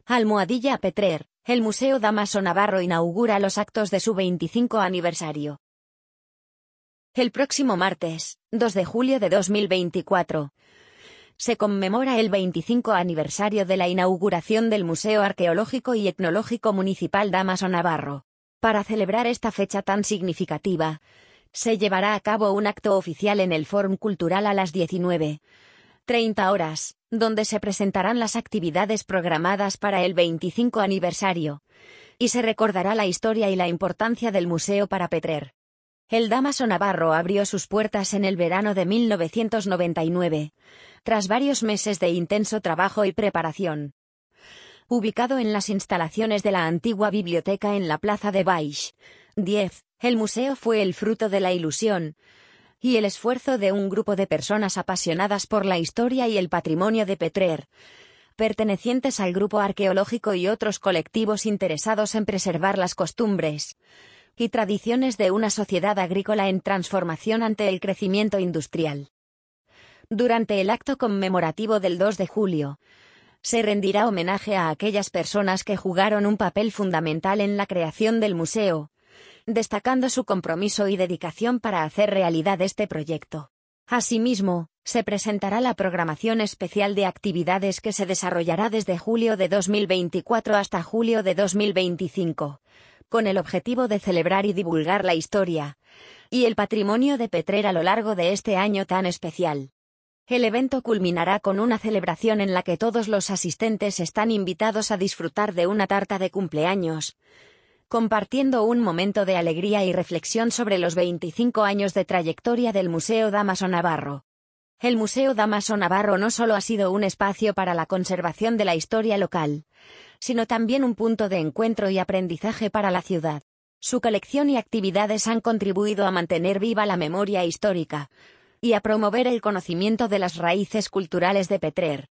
Almohadilla Petrer, el Museo Dámaso Navarro inaugura los actos de su 25 aniversario. El próximo martes, 2 de julio de 2024, se conmemora el 25 aniversario de la inauguración del Museo Arqueológico y Etnológico Municipal Dámaso Navarro. Para celebrar esta fecha tan significativa, se llevará a cabo un acto oficial en el Fórum Cultural a las 19:30 horas, donde se presentarán las actividades programadas para el 25 aniversario, y se recordará la historia y la importancia del museo para Petrer. El Dámaso Navarro abrió sus puertas en el verano de 1999, tras varios meses de intenso trabajo y preparación. Ubicado en las instalaciones de la antigua biblioteca en la plaza de Baix 10, el museo fue el fruto de la ilusión y el esfuerzo de un grupo de personas apasionadas por la historia y el patrimonio de Petrer, pertenecientes al grupo arqueológico y otros colectivos interesados en preservar las costumbres y tradiciones de una sociedad agrícola en transformación ante el crecimiento industrial. Durante el acto conmemorativo del 2 de julio, se rendirá homenaje a aquellas personas que jugaron un papel fundamental en la creación del museo, destacando su compromiso y dedicación para hacer realidad este proyecto. Asimismo, se presentará la programación especial de actividades que se desarrollará desde julio de 2024 hasta julio de 2025, con el objetivo de celebrar y divulgar la historia y el patrimonio de Petrer a lo largo de este año tan especial. El evento culminará con una celebración en la que todos los asistentes están invitados a disfrutar de una tarta de cumpleaños, compartiendo un momento de alegría y reflexión sobre los 25 años de trayectoria del Museo Dámaso Navarro. El Museo Dámaso Navarro no solo ha sido un espacio para la conservación de la historia local, sino también un punto de encuentro y aprendizaje para la ciudad. Su colección y actividades han contribuido a mantener viva la memoria histórica y a promover el conocimiento de las raíces culturales de Petrer.